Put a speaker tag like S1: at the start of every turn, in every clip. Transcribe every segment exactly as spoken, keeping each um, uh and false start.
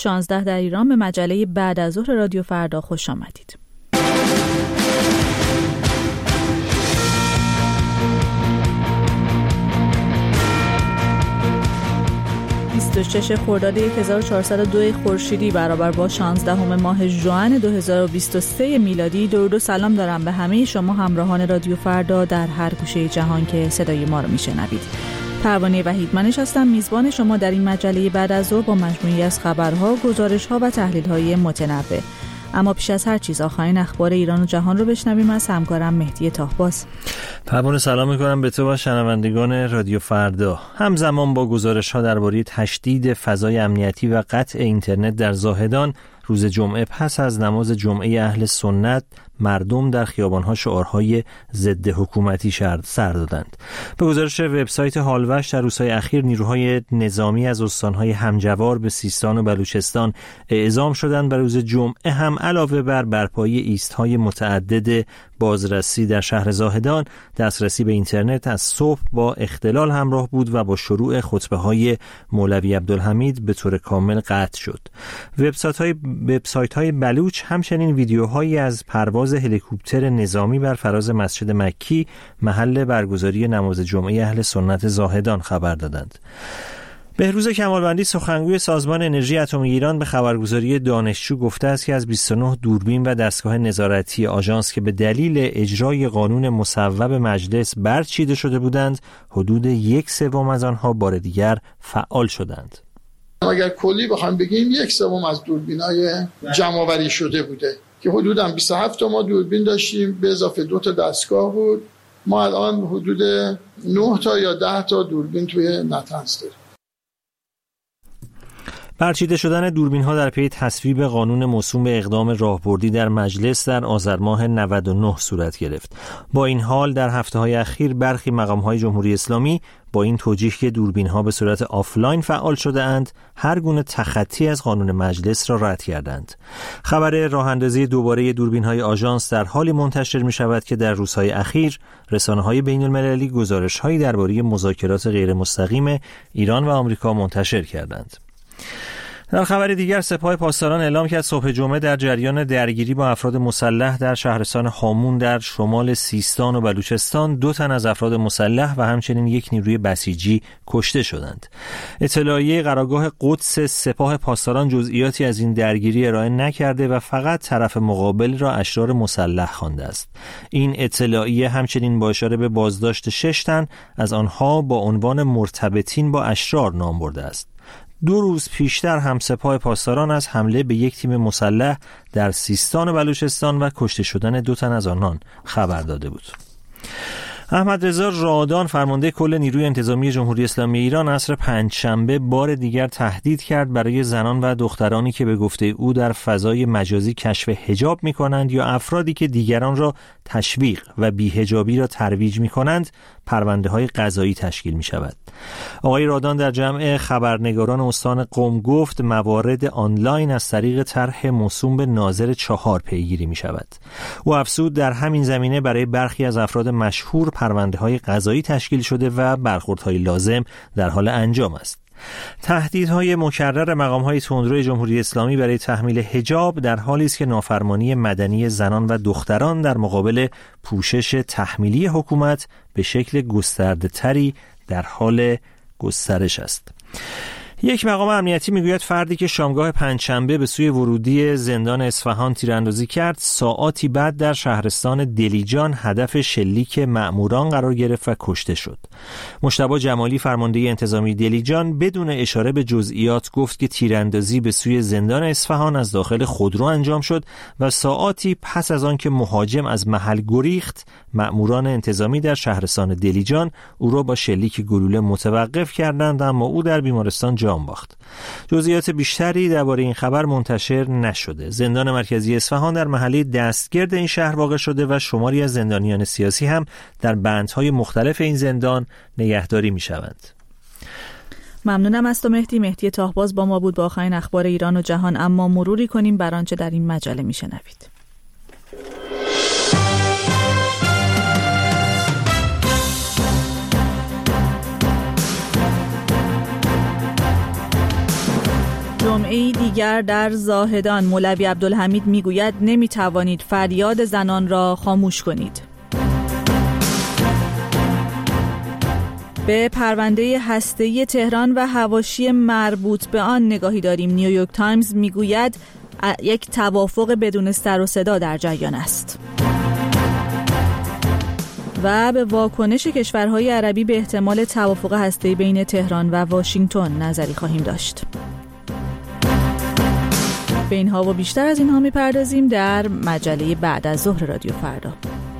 S1: شانزده در ایران به مجله بعد از ظهر رادیو فردا خوش آمدید. بیست و شش خرداد هزار و چهارصد و دو خورشیدی برابر با شانزدهم ماه ژوئن دو هزار و بیست و سه میلادی. درود و سلام دارم به همه شما همراهان رادیو فردا در هر گوشه جهان که صدای ما رو میشنوید. پروانه وحیدمنش هستم، میزبان شما در این مجله بعد از ظهر با مجموعی از خبرها، گزارش‌ها و تحلیل‌های متنوع. اما پیش از هر چیز آخرین اخبار ایران و جهان رو بشنویم از همکارم مهدی طاهباز.
S2: پروانه سلام می‌کنم به تو و شنوندگان رادیو فردا. همزمان با گزارش‌ها درباره تشدید فضای امنیتی و قطع اینترنت در زاهدان، روز جمعه پس از نماز جمعه اهل سنت مردم در خیابان‌ها شعارهای ضد حکومتی سر دادند. به گزارش وبسایت هالوش در روزهای اخیر نیروهای نظامی از استان‌های همجوار به سیستان و بلوچستان اعزام شدند و روز جمعه هم علاوه بر برپایی ایست‌های متعدد بازرسی در شهر زاهدان، دسترسی به اینترنت از صبح با اختلال همراه بود و با شروع خطبه‌های مولوی عبدالحمید به طور کامل قطع شد. وبسایت‌های وبسایت‌های بلوچ همچنین ویدیوهایی از پرواز هلیکوپتر نظامی بر فراز مسجد مکی محل برگزاری نماز جمعه اهل سنت زاهدان خبر دادند. بهروز کمالوندی سخنگوی سازمان انرژی اتمی ایران به خبرگزاری دانشجو گفته است که از بیست و نه دوربین و دستگاه نظارتی آژانس که به دلیل اجرای قانون مصوب مجلس برچیده شده بودند، حدود یک سوم از آنها بار دیگر فعال شدند.
S3: اگر کلی بخوام بگیم یک سوم از دوربینای جمع‌آوری شده بوده که حدوداً بیست و هفت تا ما دوربین داشتیم به اضافه دو تا دستگاه بود. ما الان حدود نه تا یا ده تا دوربین توی نتنز داریم.
S2: برچیده شدن دوربین‌ها در پی تصویب قانون موسوم به اقدام راهبردی در مجلس در آذر ماه نود و نه صورت گرفت. با این حال در هفته‌های اخیر برخی مقام‌های جمهوری اسلامی با این توجیه که دوربین‌ها به صورت آفلاین فعال شده اند، هر گونه تخطی از قانون مجلس را رد کردند. خبر راه‌اندازی دوباره دوربین‌های آژانس در حالی منتشر می‌شود که در روزهای اخیر رسانه‌های بین‌المللی گزارش‌هایی درباره مذاکرات غیر مستقیم ایران و آمریکا منتشر کردند. در خبر دیگر سپاه پاسداران اعلام کرد صبح جمعه در جریان درگیری با افراد مسلح در شهرستان هامون در شمال سیستان و بلوچستان دو تن از افراد مسلح و همچنین یک نیروی بسیجی کشته شدند. اطلاعیه قرارگاه قدس سپاه پاسداران جزئیاتی از این درگیری ارائه نکرده و فقط طرف مقابل را اشرار مسلح خوانده است. این اطلاعیه همچنین با اشاره به بازداشت شش تن از آنها با عنوان مرتبطین با اشرار نام برده است. دو روز پیشتر هم سپاه پاسداران از حمله به یک تیم مسلح در سیستان و بلوچستان و کشته شدن دو تن از آنان خبر داده بود. احمد رضا رادان فرمانده کل نیروی انتظامی جمهوری اسلامی ایران عصر پنجشنبه بار دیگر تهدید کرد برای زنان و دخترانی که به گفته او در فضای مجازی کشف حجاب می کنند یا افرادی که دیگران را تشویق و بی‌حجابی را ترویج می کنند پرونده های قضایی تشکیل می شود. آقای رادان در جمع خبرنگاران استان قم گفت موارد آنلاین از طریق طرح موسوم به ناظر چهار پیگیری می شود. او افزود در همین زمینه برای برخی از افراد مشهور پرونده های قضایی تشکیل شده و برخوردهای لازم در حال انجام است. تهدیدهای مکرر مقام‌های تندرو جمهوری اسلامی برای تحمیل حجاب در حالی است که نافرمانی مدنی زنان و دختران در مقابل پوشش تحمیلی حکومت به شکل گسترده‌تری در حال گسترش است. یک مقام امنیتی میگوید فردی که شامگاه پنجشنبه به سوی ورودی زندان اصفهان تیراندازی کرد، ساعاتی بعد در شهرستان دلیجان هدف شلیک مأموران قرار گرفت و کشته شد. مجتبی جمالی فرمانده انتظامی دلیجان بدون اشاره به جزئیات گفت که تیراندازی به سوی زندان اصفهان از داخل خودرو انجام شد و ساعاتی پس از آن که مهاجم از محل گریخت، مأموران انتظامی در شهرستان دلیجان او را با شلیک گلوله متوقف کردند، اما او در بیمارستان جان باخت. جزئیات بیشتری درباره این خبر منتشر نشده. زندان مرکزی اصفهان در محله دستگرد این شهر واقع شده و شماری از زندانیان سیاسی هم در بندهای مختلف این زندان نگهداری می‌شوند.
S1: ممنونم از تو مهدی. مهدی طاهباز با ما بود با آخرین اخبار ایران و جهان، اما مروری کنیم بر آنچه در این مجله میشنوید. جمعه دیگر در زاهدان مولوی عبدالحمید میگوید نمیتوانید فریاد زنان را خاموش کنید. به پرونده هسته‌ای تهران و حواشی مربوط به آن نگاهی داریم. نیویورک تایمز میگوید یک توافق بدون سر و صدا در جریان است. و به واکنش کشورهای عربی به احتمال توافق هسته‌ای بین تهران و واشنگتن نظری خواهیم داشت. به اینها و بیشتر از اینها میپردازیم در مجله بعد از ظهر رادیو فردا.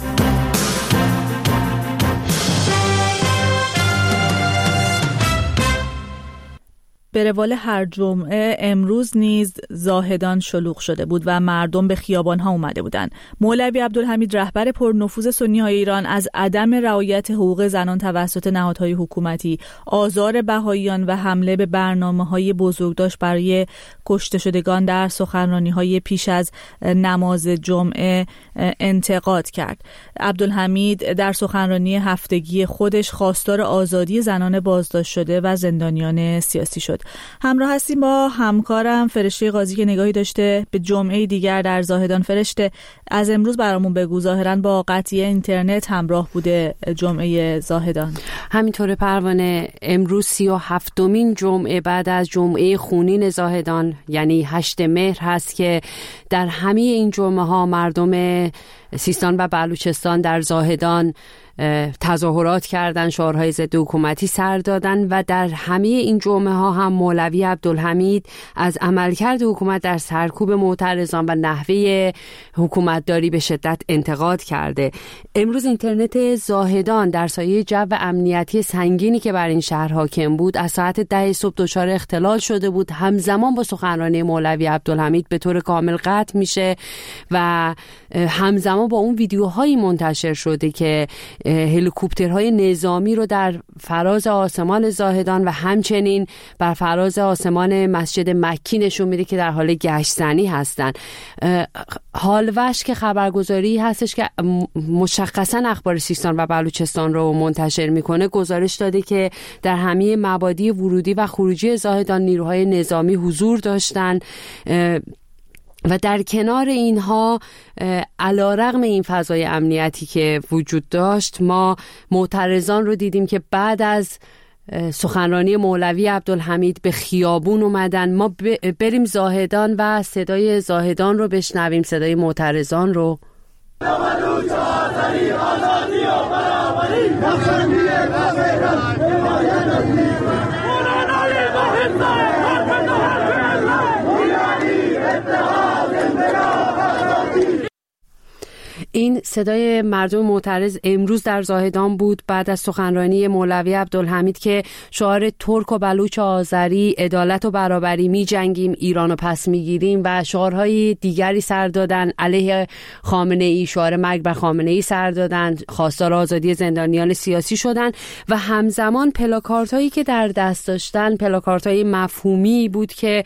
S1: به روال هر جمعه امروز نیز زاهدان شلوغ شده بود و مردم به خیابان‌ها اومده بودند. مولوی عبدالحمید رهبر پرنفوذ سنی‌های ایران از عدم رعایت حقوق زنان توسط نهادهای حکومتی، آزار بهائیان و حمله به برنامه‌های بزرگداشت برای کشته شدگان در سخنرانی‌های پیش از نماز جمعه انتقاد کرد. عبدالحمید در سخنرانی هفتگی خودش خواستار آزادی زنان بازداشت شده و زندانیان سیاسی شد. همراه هستیم با همکارم فرشته قاضی که نگاهی داشته به جمعه دیگر در زاهدان. فرشته، از امروز برامون بگو، ظاهراً با قطعی اینترنت همراه بوده جمعه زاهدان.
S4: همینطور پروانه، امروز سی و هفتمین جمعه بعد از جمعه خونین زاهدان یعنی هشت مهر هست که در همه این جمعه ها مردم سیستان و بلوچستان در زاهدان تظاهرات کردن، شعارهای ضد حکومتی سر دادن و در همه این جمعه ها هم مولوی عبدالحمید از عملکرد حکومت در سرکوب معترضان و نحوه حکومتداری به شدت انتقاد کرده. امروز اینترنت زاهدان در سایه جو امنیتی سنگینی که بر این شهر حاکم بود از ساعت ده صبح دچار اختلال شده بود. همزمان با سخنرانی مولوی عبدالحمید به طور کامل قطع میشه و همزمان با اون ویدیوهایی منتشر شده که هلیکوپترهای نظامی رو در فراز آسمان زاهدان و همچنین بر فراز آسمان مسجد مکی نشون میده که در حال گشتزنی هستن. حالوش که خبرگزاری هستش که مشخصا اخبار سیستان و بلوچستان رو منتشر میکنه گزارش داده که در همه مبادی ورودی و خروجی زاهدان نیروهای نظامی حضور داشتن و در کنار اینها علیرغم این فضای امنیتی که وجود داشت ما معترضان رو دیدیم که بعد از سخنرانی مولوی عبدالحمید به خیابون اومدن. ما بریم زاهدان و صدای زاهدان رو بشنویم، صدای معترضان رو. این صدای مردم معترض امروز در زاهدان بود بعد از سخنرانی مولوی عبدالحمید که شعار ترک و بلوچ و آذری عدالت و برابری می جنگیم، ایرانو پس می گیریم و شعارهای دیگری سر دادن. علیه خامنه ای شعار مرگ بر خامنه ای سر دادن، خواستار آزادی زندانیان سیاسی شدن و همزمان پلاکارت هایی که در دست داشتن پلاکارت های مفهومی بود که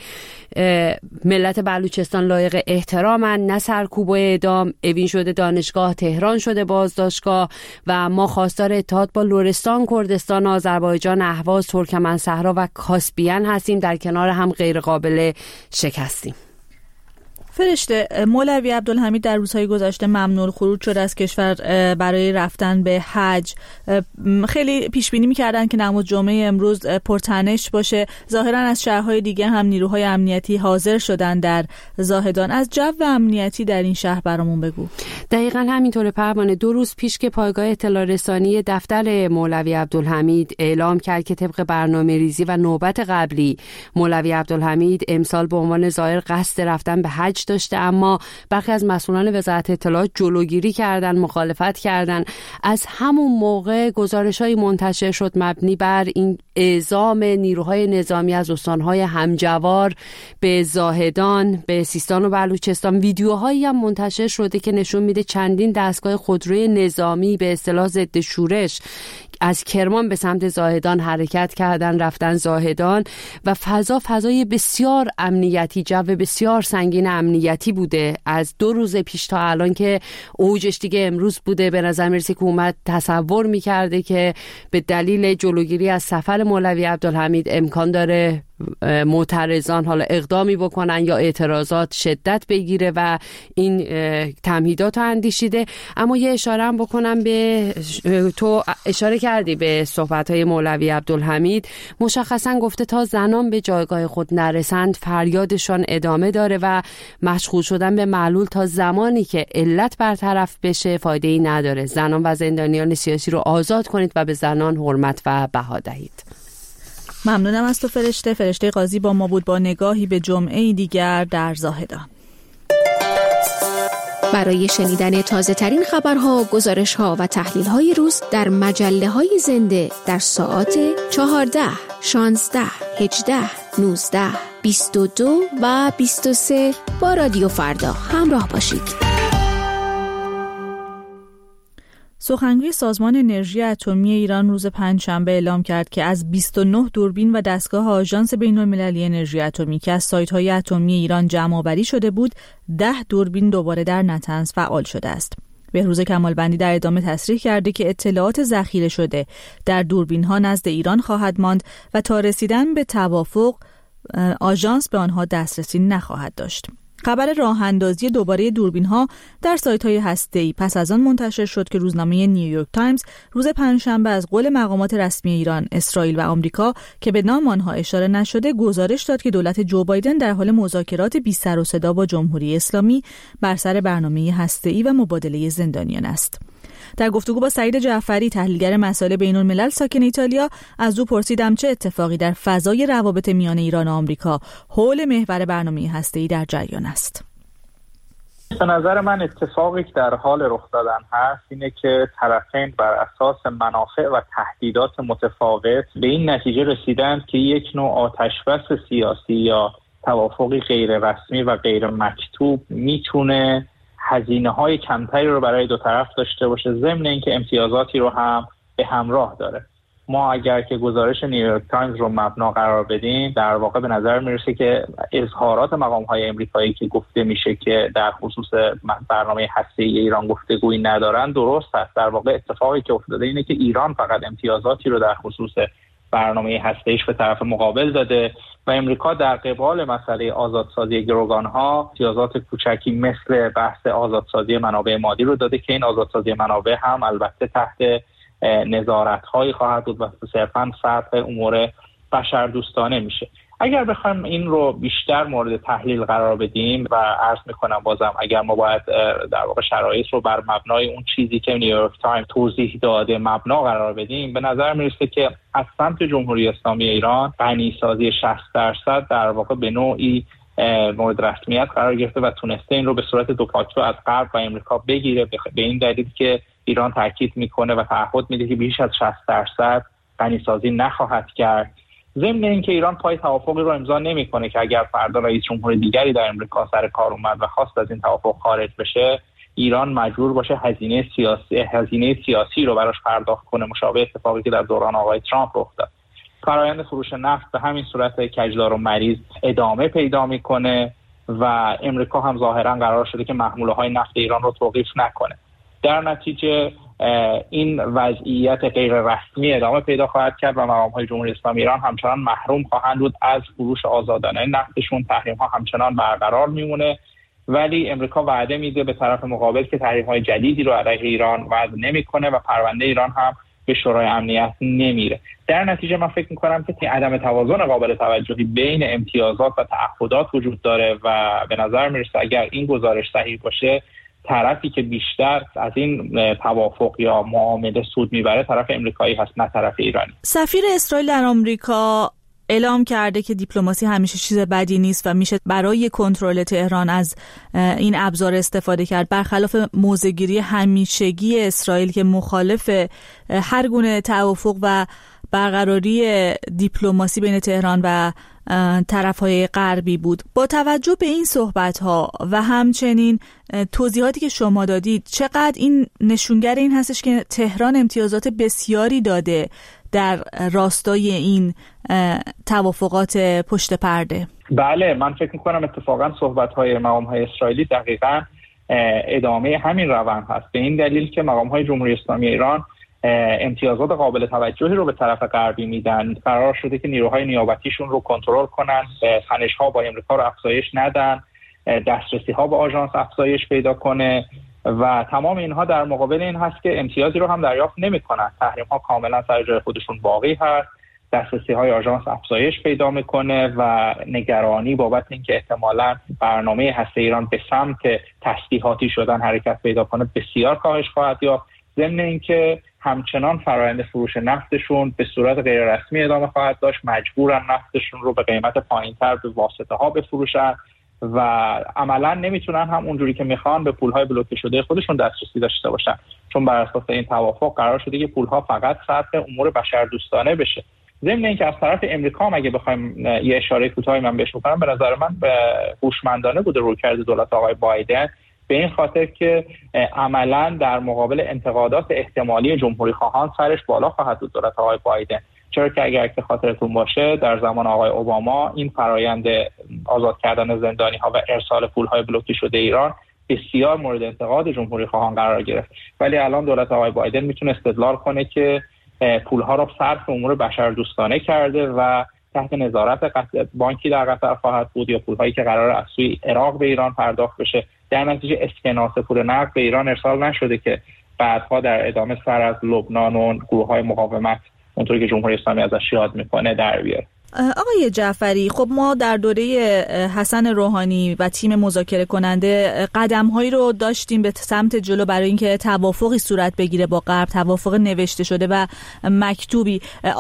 S4: ملت بلوچستان لایق احترامن، نه سرکوب و اعدام، اوین شده دانشگاه تهران شده بازداشتگاه و ما خواستار اتحاد با لرستان، کردستان، آذربایجان، اهواز، ترکمن صحرا و کاسپیان هستیم، در کنار هم غیر قابل شکستیم.
S1: فرشته، مولوی عبدالحمید در روزهای گذشته ممنوع خروج شده از کشور برای رفتن به حج. خیلی پیش بینی می‌کردن که نماز جمعه امروز پرتنش باشه. ظاهراً از شهرهای دیگه هم نیروهای امنیتی حاضر شدن در زاهدان. از جو امنیتی در این شهر برامون بگو.
S4: دقیقاً همینطوره پروانه. دو روز پیش که پایگاه اطلاع رسانی دفتر مولوی عبدالحمید اعلام کرد که طبق برنامه‌ریزی و نوبت قبلی مولوی عبدالحمید امسال به عنوان زائر قصد رفتن به حج داشته، اما برخی از مسئولان وزارت اطلاعات جلوگیری کردن، مخالفت کردن. از همون موقع گزارش‌های منتشر شد مبنی بر این اعزام نیروهای نظامی از استان‌های همجوار به زاهدان، به سیستان و بلوچستان. ویدیوهایی هم منتشر شده که نشون میده چندین دستگاه خودروی نظامی به اصطلاح ضد شورش از کرمان به سمت زاهدان حرکت کردن، رفتن زاهدان و فضا فضای بسیار امنیتی، جو بسیار سنگین امنیتی بوده. از دو روز پیش تا الان که اوجش دیگه امروز بوده، به نظر میرسه که حکومت تصور میکرده که به دلیل جلوگیری از سفر مولوی عبدالحمید امکان داره معترضان حالا اقدامی بکنن یا اعتراضات شدت بگیره و این تمهیدات رو اندیشیده. اما یه اشاره هم بکنم به، تو اشاره کردی به صحبت‌های مولوی عبدالحمید، مشخصا گفته تا زنان به جایگاه خود نرسند فریادشان ادامه داره و مشغول شدن به معلول تا زمانی که علت برطرف بشه فایده‌ای نداره. زنان و زندانیان سیاسی رو آزاد کنید و به زنان حرمت و بها دهید.
S1: ممنونم از تو فرشته. فرشته قاضی با ما بود با نگاهی به جمعه دیگر در زاهدان.
S5: برای شنیدن تازه ترین خبرها، گزارشها و تحلیل های روز در مجله های زنده در ساعات چهارده، شانزده، هجده، نوزده، بیست و دو و بیست و سه با رادیو فردا همراه باشید.
S1: سخنگوی سازمان انرژی اتمی ایران روز پنجشنبه اعلام کرد که از بیست و نه دوربین و دستگاه آژانس بین‌المللی انرژی اتمی که از سایت‌های اتمی ایران جمع‌آوری شده بود، ده دوربین دوباره در نطنز فعال شده است. بهروز کمالبندی در ادامه تصریح کرده که اطلاعات ذخیره شده در دوربین‌ها نزد ایران خواهد ماند و تا رسیدن به توافق آژانس به آنها دسترسی نخواهد داشت. خبر راه اندازی دوباره دوربین‌ها در سایت‌های هسته‌ای پس از آن منتشر شد که روزنامه نیویورک تایمز روز پنجشنبه از قول مقامات رسمی ایران، اسرائیل و آمریکا که به نام آنها اشاره نشده گزارش داد که دولت جو بایدن در حال مذاکرات بی سر و صدا با جمهوری اسلامی بر سر برنامه هسته‌ای و مبادله زندانیان است. در گفتگو با سعید جعفری، تحلیلگر مسائل بین‌الملل ساکن ایتالیا، از او پرسیدم چه اتفاقی در فضای روابط میان ایران و آمریکا حول محور برنامه هسته‌ای در جریان است.
S6: به نظر من اتفاقی که در حال رخ دادن هست اینه که طرفین بر اساس منافع و تهدیدات متفاوت به این نتیجه رسیدند که یک نوع آتشبس سیاسی یا توافقی غیر رسمی و غیر مکتوب میتونه هزینه‌های کمتری رو برای دو طرف داشته باشه، ضمن اینکه امتیازاتی رو هم به همراه داره. ما اگر که گزارش نیویورک تایمز رو مبنا قرار بدیم، در واقع به نظر میرسه که اظهارات مقام‌های آمریکایی که گفته میشه که در خصوص برنامه هسته‌ای ایران گفتگویی ندارن درست هست. در واقع اتفاقی که افتاده اینه که ایران فقط امتیازاتی رو در خصوص برنامه هسته‌ایش به طرف مقابل داده و امریکا در قبال مسئله آزادسازی گروگان‌ها امتیازات کوچکی مثل بحث آزادسازی منابع مادی رو داده که این آزادسازی منابع هم البته تحت نظارت‌هایی خواهد بود و صرفاً فرق امور بشردوستانه میشه. اگر بخوایم این رو بیشتر مورد تحلیل قرار بدیم و عرض میکنم بازم اگر ما باید در واقع شرایط رو بر مبنای اون چیزی که نیویورک تایمز توضیح داده مبنا قرار بدیم، به نظر میرسه که از سمت جمهوری اسلامی ایران غنیسازی شصت درصد در واقع به نوعی مورد رسمیت قرار گرفته و تونسته این رو به صورت دو فاکتور از غرب و امریکا بگیره، به این دلیل که ایران تاکید میکنه و تعهد میده که بیش از شصت درصد غنیسازی نخواهد کرد. ضمن اینکه ایران پای توافقی رو امضا نمیکنه که اگر فردا رئیس جمهور دیگری در امریکا سر کار اومد و خواست از این توافق خارج بشه، ایران مجبور باشه هزینه سیاسی هزینه سیاسی رو براش پرداخت کنه، مشابه اتفاقی که در دوران آقای ترامپ رخ داد. فرآیند فروش نفت به همین صورت کجدار و مریض ادامه پیدا میکنه و امریکا هم ظاهرا قرار شده که محموله‌های نفت ایران رو توقیف نکنه. در نتیجه این وضعیت غیر رسمی ادامه پیدا خواهد کرد و مقام‌های جمهوری اسلامی ایران همچنان محروم خواهند بود از فروش آزادانه نفتشون. تحریم‌ها همچنان برقرار میمونه، ولی امریکا وعده میده به طرف مقابل که تحریم‌های جدیدی رو علیه ایران وضع نمی‌کنه و پرونده ایران هم به شورای امنیت نمیره. در نتیجه من فکر می‌کنم که عدم توازن قابل توجهی بین امتیازات و تعهدات وجود داره و به نظر میرسه اگر این گزارش صحیح باشه، طرفی که بیشتر از این توافق یا معامله سود میبره طرف امریکایی هست نه طرف ایرانی.
S1: سفیر اسرائیل در آمریکا اعلام کرده که دیپلماسی همیشه چیز بدی نیست و میشه برای کنترل تهران از این ابزار استفاده کرد، برخلاف موضع‌گیری همیشگی اسرائیل که مخالف هر گونه توافق و برقراری دیپلماسی بین تهران و طرف‌های غربی بود. با توجه به این صحبت‌ها و همچنین توضیحاتی که شما دادید، چقدر این نشونگر این هستش که تهران امتیازات بسیاری داده در راستای این توافقات پشت پرده؟
S6: بله، من فکر می‌کنم اتفاقاً صحبت‌های مقام‌های اسرائیلی دقیقاً ادامه همین روند هست، به این دلیل که مقام‌های جمهوری اسلامی ایران امتیازات قابل توجهی رو به طرف غربی میدن. قرار شده که نیروهای نیابتیشون رو کنترل کنن، تنش‌ها با امریکا رو افزایش ندن، دسترسی‌ها به آژانس افزایش پیدا کنه و تمام اینها در مقابل این هست که امتیازی رو هم دریافت نمی‌کنن. تحریم‌ها کاملا سر جای خودشون باقی هست، دسترسی‌های آژانس افزایش پیدا می‌کنه و نگرانی بابت اینکه احتمالاً برنامه هسته ایران به سمت تسلیحاتی شدن حرکت پیدا کنه بسیار کاهش خواهد یافت. ضمن اینکه همچنان فرآیند فروش نفتشون به صورت غیر رسمی ادامه خواهد داشت، مجبورن نفتشون رو به قیمت پایین‌تر به واسطه‌ها بفروشن و عملاً نمیتونن هم اونجوری که میخوان به پول‌های بلوکه شده خودشون دسترسی داشته باشن، چون بر اساس این توافق قرار شده که پول‌ها فقط صرف امور بشردوستانه بشه. ضمن اینکه از طرف امریکا هم اگه بخوایم یه اشاره کوتاهی من بهش بکنم، به نظر من هوشمندانه بوده رویکرد دولت آقای بایدن، به این خاطر که عملاً در مقابل انتقادات احتمالی جمهوری خواهان سرش بالا خواهد بود دولت آقای بایدن. چرا که اگر که خاطرتون باشه در زمان آقای اوباما این فرایند آزاد کردن زندانی‌ها و ارسال پول‌های بلوکه شده ایران بسیار مورد انتقاد جمهوری خواهان قرار گرفت، ولی الان دولت آقای بایدن میتونه استدلال کنه که پول‌ها را صرف امور بشردوستانه کرده و تحت نظارت بانکی در قطر خواهد بود، یا پول‌هایی که قرار از سوی عراق به ایران پرداخت بشه. در نتیجه اسکناس پول نقد به ایران ارسال نشده که بعدها در ادامه سر از لبنان و گروه‌های مقاومت اونطوری که جمهوری اسلامی ازش یاد میکنه در بیاره.
S1: آقای جعفری، خب ما در دوره حسن روحانی و تیم مذاکره کننده قدم‌هایی رو داشتیم به سمت جلو برای اینکه توافقی صورت بگیره با غرب، توافق نوشته شده و مکتوبی.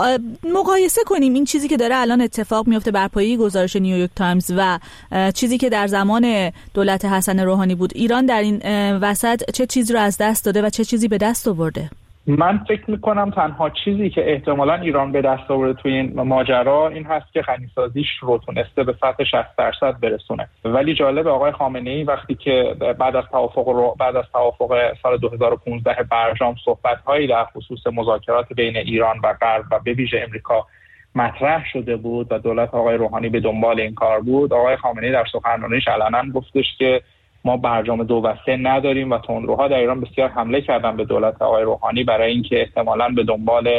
S1: مقایسه کنیم این چیزی که داره الان اتفاق میفته بر پایه گزارش نیویورک تایمز و چیزی که در زمان دولت حسن روحانی بود. ایران در این وسط چه چیزی رو از دست داده و چه چیزی به دست آورده؟
S6: من فکر میکنم تنها چیزی که احتمالاً ایران به دست آورده توی این ماجرا این هست که غنی‌سازیش رو تونسته به سطح شصت درصد برسونه. ولی جالب آقای خامنه‌ای وقتی که بعد از توافق رو بعد از توافق سال دو هزار و پانزده برجام صحبت‌هایی در خصوص مذاکرات بین ایران و غرب و به ویژه امریکا مطرح شده بود و دولت آقای روحانی به دنبال این کار بود، آقای خامنه‌ای در سخنرانیش علنا گفتش که ما برجام دو و سه نداریم و تندروها در ایران بسیار حمله کردن به دولت آقای روحانی برای اینکه احتمالاً به دنبال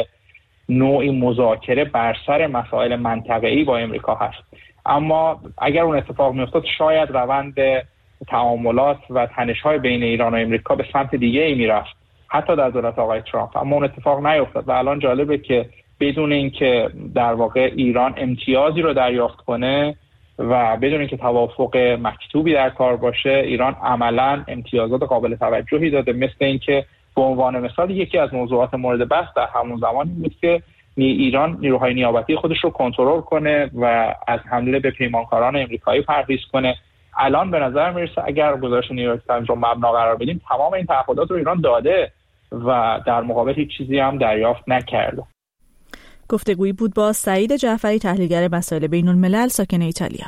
S6: نوعی مذاکره بر سر مسائل منطقه‌ای با امریکا هست. اما اگر اون اتفاق می‌افتاد شاید روند تعاملات و تنش‌های بین ایران و امریکا به سمت دیگه‌ای می‌رفت، حتی در دولت آقای ترامپ. اما اون اتفاق نیفتاد و الان جالبه که بدون اینکه در واقع ایران امتیازی رو دریافت کنه و بدون اینکه توافق مکتوبی در کار باشه، ایران عملاً امتیازات قابل توجهی داده. مثل اینکه به عنوان مثال یکی از موضوعات مورد بحث در همون زمان بود که ایران نیروهای نیابتی خودش رو کنترل کنه و از حمله به پیمانکاران امریکایی پرهیز کنه. الان به نظر میرسه اگر گزارش نیویورک تایمز رو مبنا قرار بدیم، تمام این تعهدات رو ایران داده و در مقابل هیچ چیزی هم دریافت نکرده.
S1: گفتگویی بود با سعید جعفری، تحلیلگر مسائل بین الملل ساکن ایتالیا.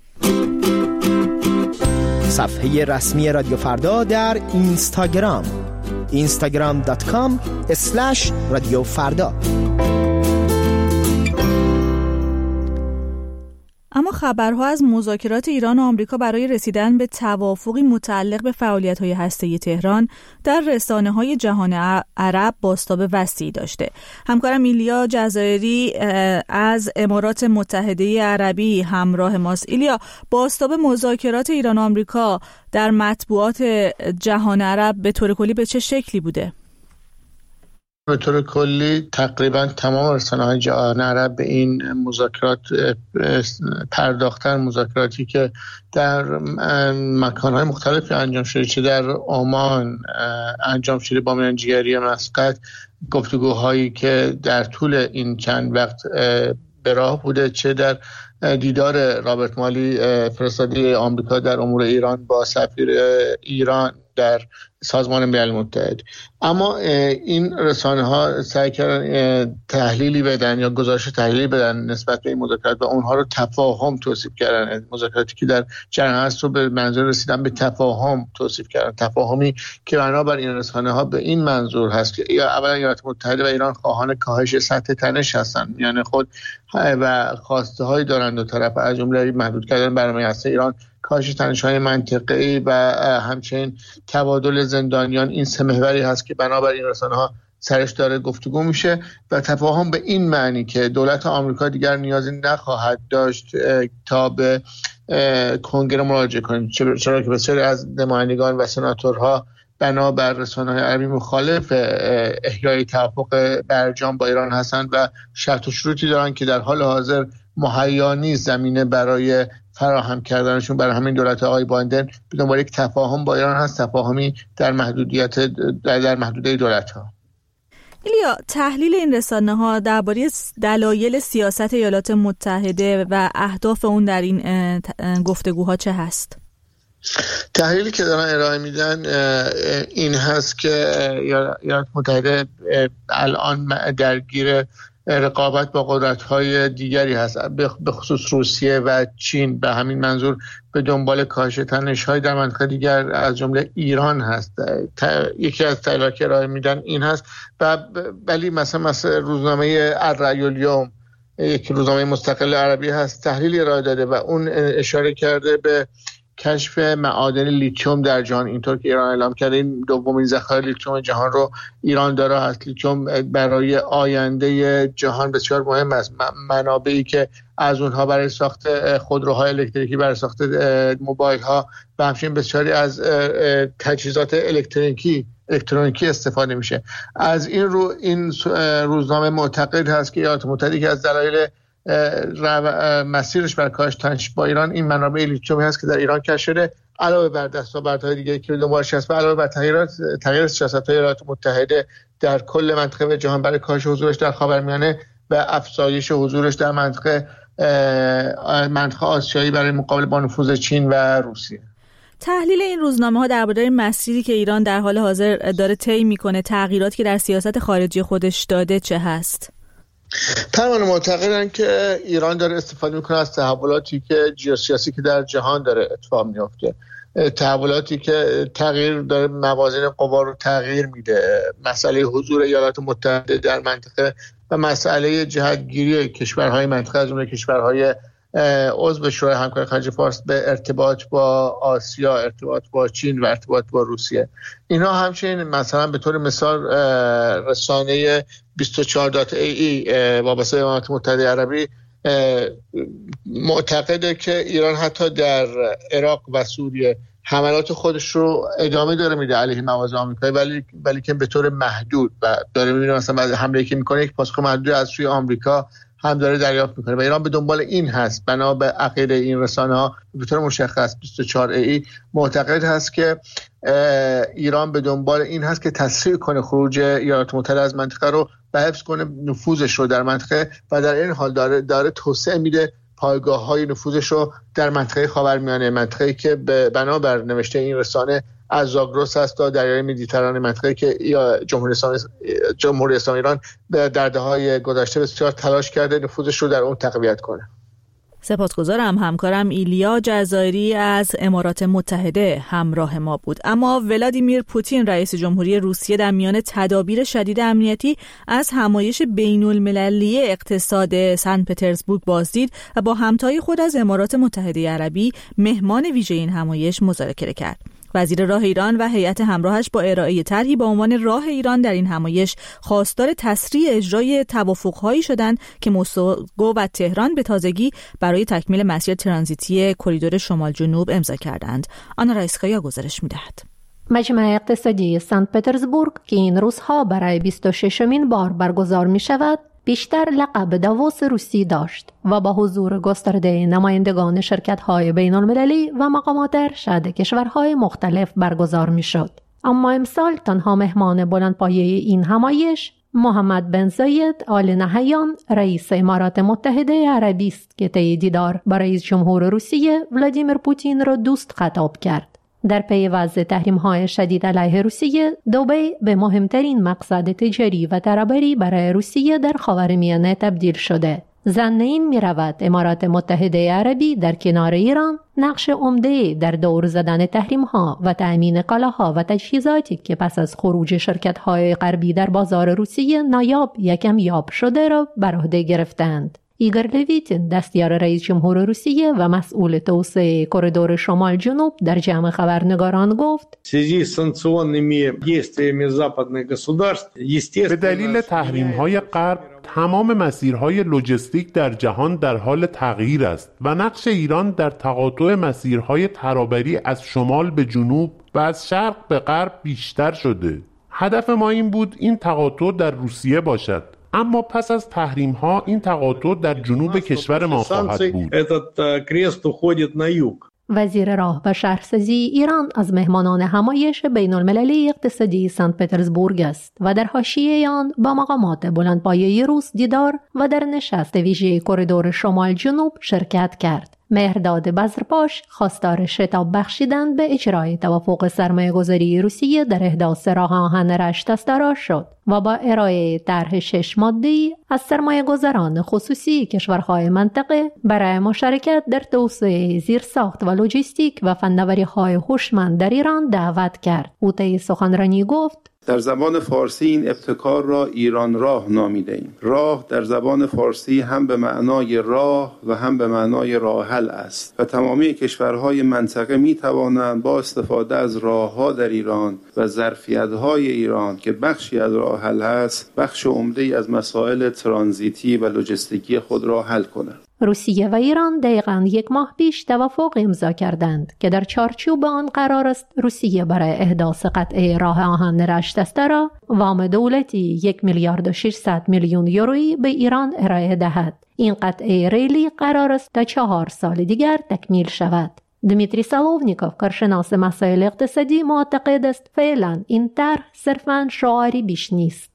S7: صفحه رسمی رادیو فردا در اینستاگرام اینستاگرام دات کام اسلش رادیو فردا.
S1: اما خبرها از مذاکرات ایران و آمریکا برای رسیدن به توافقی متعلق به فعالیت‌های هسته‌ای تهران در رسانه‌های جهان عرب بازتاب وسیعی داشته. همکارم ایلیا جزایری از امارات متحده عربی همراه ماست. ایلیا، بازتاب مذاکرات ایران و آمریکا در مطبوعات جهان عرب به طور کلی به چه شکلی بوده؟
S3: به طور کلی تقریبا تمام رسانه‌های جهان عرب به این مذاکرات پرداختن، مذاکراتی که در مکان‌های مختلفی انجام شده، چه در عمان انجام شده با میانجیگری مسقط، گفتگوهایی که در طول این چند وقت به راه بوده، چه در دیدار رابرت مالی فرستاده آمریکا در امور ایران با سفیر ایران در سازمان ملل متحد. اما این رسانه ها سعی کردن تحلیلی بدن یا گزارش تحلیلی بدن نسبت به این مذاکرات و اونها رو تفاهم توصیف کردن. مذاکراتی که در جریان هست رو به منظور رسیدن به تفاهم توصیف کردن، تفاهمی که بنابر این رسانه ها به این منظور هست که اولا ایالات متحده و ایران خواهان کاهش سطح تنش هستند، یعنی خود و خواسته هایی دارند دو طرف، از جمله محدود کردن برنامه هسته ایران، کاهش تنش‌های منطقه‌ای و همچنین تبادل زندانیان. این سه محوری هست که بنابر این رسانه‌ها
S8: سرش داره گفتگو میشه و تفاهم به این معنی که دولت آمریکا دیگر نیازی نخواهد داشت تا به کنگره مراجعه کنه، چرا که بسیاری از نمایندگان و سناتورها بنا بر رسانه‌های عربی مخالف احیای توافق برجام با ایران هستند و شرط و شروطی دارن که در حال حاضر مهیا نیست زمینه برای فراهم کردنشون. برای همین دولت آقای بایدن به دنبال یک تفاهم با ایران هست، تفاهمی در محدودیت در محدوده دولت‌ها.
S1: ایلیا، تحلیل این رسانه‌ها درباره دلایل سیاست ایالات متحده و اهداف اون در این گفتگوها چه هست؟
S8: تحلیلی که دارن ارائه میدن این هست که ایالات متحده الان درگیر رقابت با قدرت‌های دیگری هست، به خصوص روسیه و چین. به همین منظور به دنبال کاهش تنش‌های در منطقه دیگر از جمله ایران هست. یکی از تحلیل‌هایی که ارائه میدن این هست و ولی مثلا مثلا روزنامه الرأی الیوم، یک روزنامه مستقل عربی هست، تحلیلی ارائه داده و اون اشاره کرده به کشف معادن لیتیوم در جهان، اینطور که ایران اعلام کرده این دومین ذخایر لیتیوم جهان رو ایران داره هست. لیتیوم برای آینده جهان بسیار مهم است، منابعی که از اونها برای ساخت خودروهای الکتریکی، برای ساخت موبایل ها و همچنین بسیاری از تجهیزات الکترونیکی الکترونیکی استفاده میشه. از این رو این روزنامه معتقد هست که ایالات متحده که از دلایل مسیرش بر کاهش تنش با ایران این منابع لیتیومی هست که در ایران کشف شده، علاوه بر دستاوردهای دیگه که دنبالش هست و علاوه بر تغییرات تغییر سیاست‌های ایالات متحده در کل منطقه و جهان برای کاهش حضورش در خاورمیانه و افزایش حضورش در منطقه منطقه آسیایی برای مقابله با نفوذ چین و روسیه. تحلیل
S1: این روزنامه‌ها درباره مسیری که ایران در حال حاضر داره طی می‌کنه، تغییراتی که در سیاست خارجی خودش داده چه هست؟
S8: تمام معتقدن که ایران داره استفاده میکنه از تحولاتی که جیوسیاسی که در جهان داره اتفاق میفته، تحولاتی که تغییر داره موازین قوا رو تغییر میده، مسئله حضور ایالات متحده در منطقه و مسئله جهتگیری کشورهای منطقه از جمله کشورهای عضو شورای همکاری خلیج فارس به ارتباط با آسیا، ارتباط با چین و ارتباط با روسیه. اینا همچنین مثلا به طور مثال رسانه بیست و چهار دات ای ای وابسته به ایالات متحده عربی معتقده که ایران حتی در عراق و سوریه حملات خودش رو ادامه داره میده علیه مواضع آمریکایی، ولی ولی که به طور محدود و داره میبینه مثلا بعد حمله که میکنه یک پاسخ محدود از سوی آمریکا هم داره دریافت میکنه و ایران به دنبال این هست. بنا به عقیده این رسانه ها به طور مشخص بیست و چهار ای ای معتقد هست که ایران به دنبال این هست که تسریع کنه خروج ایالات متحده از منطقه رو و حفظ کنه نفوذش رو در منطقه و در این حال داره داره توسعه میده پایگاه‌های نفوذش رو در منطقه خاورمیانه، منطقه‌ای که بنابر نوشته این رسانه از زاگرس هست تا دریای مدیترانه، منطقه‌ای که جمهوری اسلامی جمهوری اسلامی ایران در دهه‌های گذشته بسیار تلاش کرده نفوذش رو در اون تقویت کنه.
S1: سپاسگزارم. همکارم ایلیا جزایری از امارات متحده همراه ما بود. اما ولادیمیر پوتین رئیس جمهوری روسیه در میان تدابیر شدید امنیتی از همایش بین المللی اقتصاد سن پترزبورگ بازدید و با همتای خود از امارات متحده عربی مهمان ویژه این همایش مذاکره کرد. وزیر راه ایران و هیئت همراهش با ارائه طرحی با عنوان راه ایران در این همایش خواستار تسریع اجرای توافق‌هایی شدند که مسکو و تهران به تازگی برای تکمیل مسیر ترانزیتی کریدور شمال جنوب امضا کردند. آنا رایسکایا گزارش می‌دهد.
S9: مجمع اقتصادی سن پترزبورگ که این روزها برای بیست و ششمین بار برگزار می‌شود، بیشتر لقب داووس روسی داشت و با حضور گسترده نمایندگان شرکت‌های بین‌المللی و مقامات ارشد کشورهای مختلف برگزار می‌شد. اما امسال تنها مهمان بلندپایه این همایش محمد بن زاید آل نهیان رئیس امارات متحده عربی است که طی دیدار با رئیس جمهور روسیه ولادیمیر پوتین را دوست خطاب کرد. در پی وضع تحریم‌های شدید علیه روسیه، دبی به مهمترین مقصد تجاری و ترابری برای روسیه در خاورمیانه تبدیل شده. ظن این می‌رود امارات متحده عربی در کنار ایران نقش عمده در دور زدن تحریم‌ها و تأمین کالاها و تجهیزاتی که پس از خروج شرکت‌های غربی در بازار روسیه نایاب یکم یاب شده را بر عهده گرفتند. ایگور لویتین دستیار رئیس جمهور روسیه و مسئول توسعه کریدور شمال جنوب در جمع خبرنگاران گفت
S10: به دلیل تحریم‌های غرب تمام مسیرهای لوجستیک در جهان در حال تغییر است و نقش ایران در تقاطع مسیرهای ترابری از شمال به جنوب و از شرق به غرب بیشتر شده. هدف ما این بود این تقاطع در روسیه باشد، اما پس از تحریم ها این تقاطع در جنوب کشور ما خواهد بود.
S9: وزیر راه و شهرسازی ایران از مهمانان همایش بین المللی اقتصادی سنت پترزبورگ است و در حاشیه آن با مقامات بلندپایه روس دیدار و در نشست ویژه کریدور شمال جنوب شرکت کرد. مهرداد بزرپاش خواستار شتاب بخشیدن به اجرای توافق سرمایه‌گذاری روسیه در احداث راه آهن رشت استرا شد و با ارائه طرح شش ماده‌ای از سرمایه‌گذاران خصوصی کشورهای منطقه برای مشارکت در توسعه زیرساخت و لوجستیک و فناوری‌های هوشمند در ایران دعوت کرد. او طی سخنرانی گفت:
S11: در زبان فارسی این ابتکار را ایران راه نامیده ایم. راه در زبان فارسی هم به معنای راه و هم به معنای راه حل است و تمامی کشورهای منطقه می توانند با استفاده از راهها در ایران و ظرفیت‌های ایران که بخشی از راه حل است، بخش عمده‌ای از مسائل ترانزیتی و لوجستیکی خود را حل کنند.
S9: روسیه و ایران دقیقاً یک ماه پیش توافق امضا کردند که در چارچوب آن قرار است روسیه برای احداث قطعه راه آهن رشت استرا وام دولتی یک میلیارد و ششصد میلیون یورویی به ایران ارائه دهد. این قطعه ریلی قرار است تا چهار سال دیگر تکمیل شود. دمیتری سالوونیکوف، کارشناس مسائل اقتصادی، معتقد است فعلا این طرح صرفاً شعاری بیش نیست.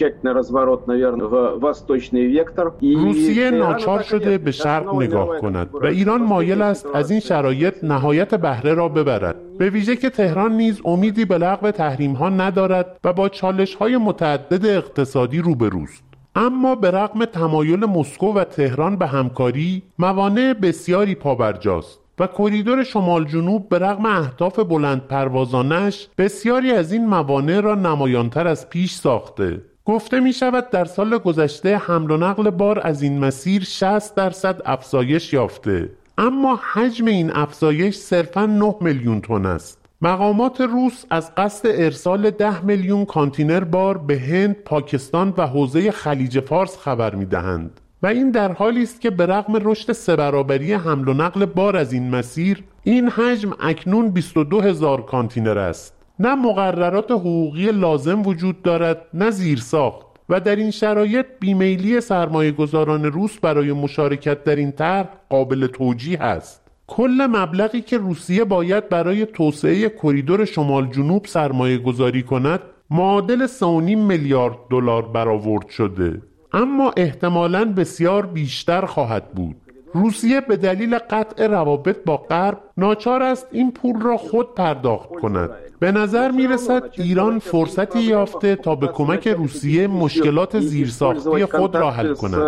S10: روسیه ناچار شده به شرق نگاه کند و ایران مایل است از این شرایط نهایت بهره را ببرد، به ویژه که تهران نیز امیدی به لغو تحریم‌ها ندارد و با چالش‌های متعدد اقتصادی روبروست. اما به رغم تمایل مسکو و تهران به همکاری، موانع بسیاری پابرجاست و کریدور شمال جنوب به رغم اهداف بلند پروازانش بسیاری از این موانع را نمایانتر از پیش ساخته. گفته می شود در سال گذشته حمل و نقل بار از این مسیر شصت درصد افزایش یافته، اما حجم این افزایش صرفاً نه میلیون تن است. مقامات روس از قصد ارسال ده میلیون کانتینر بار به هند، پاکستان و حوزه خلیج فارس خبر می دهند و این در حالی است که به رغم رشد سه برابری حمل و نقل بار از این مسیر، این حجم اکنون بیست و دو هزار کانتینر است. نه مقررات حقوقی لازم وجود دارد، نه زیرساخت و در این شرایط بیمیلی سرمایه‌گذاران روس برای مشارکت در این طرح قابل توجیه است. کل مبلغی که روسیه باید برای توسعه کریدور شمال جنوب سرمایه گذاری کند معادل سه و نیم میلیارد دلار برآورد شده، اما احتمالاً بسیار بیشتر خواهد بود. روسیه به دلیل قطع روابط با غرب ناچار است این پول را خود پرداخت کند. به نظر می رسد ایران فرصتی یافته تا به کمک روسیه مشکلات زیرساختی خود را حل کند.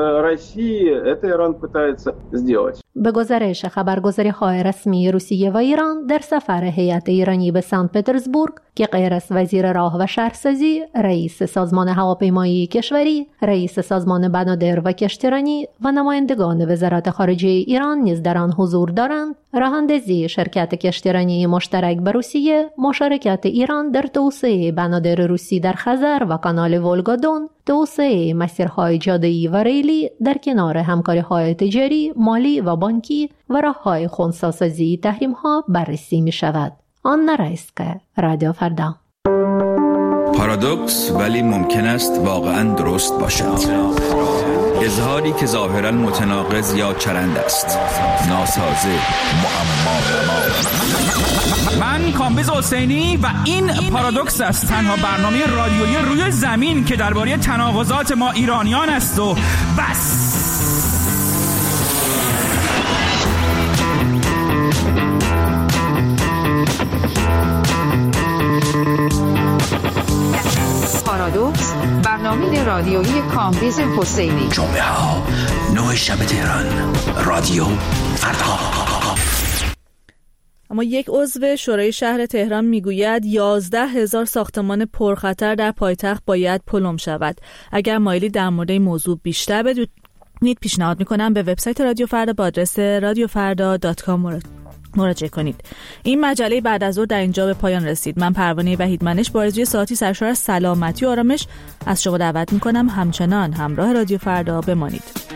S9: به گزارش خبرگزاری های رسمی روسیه و ایران، در سفر هیئت ایرانی به سنت پترزبورگ که غیر از وزیر راه و شهرسازی، رئیس سازمان هواپیمایی کشوری، رئیس سازمان بنادر و کشتیرانی و نمایندگان وزارت خارجه ایران نیز در آن حضور دارند، راهاندازی شرکت کشتیرانی مشترک به روسیه، مشارکت ایران در توسعه بنادر روسی در خزر و کانال ولگا-دون، توسعه مسیرهای جاده‌ای و ریلی در کنار همکاری‌های تجاری، مالی و بانکی و راه‌های خنثی‌سازی تحریم‌ها بررسی می‌شود. آن است که رادیو فردا.
S12: پارادوکس ولی ممکن است واقعاً درست باشد. اظهاری که ظاهراً متناقض یا چرند است، ناسازه، معما.
S13: من کامبیز حسینی و این پارادوکس است، تنها برنامه رادیویی روی زمین که درباره تناقضات ما ایرانیان است و بس.
S14: پارادوکس، برنامه رادیویی کامبیز حسینی.
S12: جمعه ها نه شب تهران، رادیو فردا.
S1: اما یک عضو شورای شهر تهران میگوید یازده هزار ساختمان پرخطر در پایتخت باید پلم شود. اگر مایلی در مورد این موضوع بیشتر نید پیشنهاد میکنم به وبسایت رادیو فردا با آدرس رادیو فردا دات کام مراجعه کنید. این مجله بعد از ظهر در اینجا به پایان رسید. من پروانه وحیدمنش با آرزوی ساعتی سرشار از سلامتی و آرامش از شما دعوت میکنم همچنان همراه رادیو فردا بمانید.